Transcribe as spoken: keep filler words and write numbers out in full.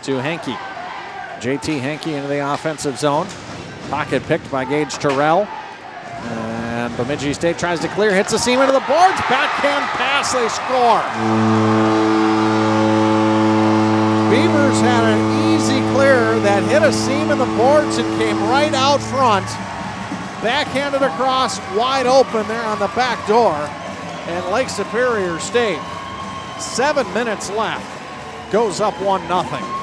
to Henke. J T Henke into the offensive zone. Pocket picked by Gage Terrell. And Bemidji State tries to clear, hits the seam into the boards. Backhand pass, they score. Beavers had an easy clear that hit a seam in the boards and came right out front. Backhanded across, wide open there on the back door. And Lake Superior State, seven minutes left, goes up one nothing.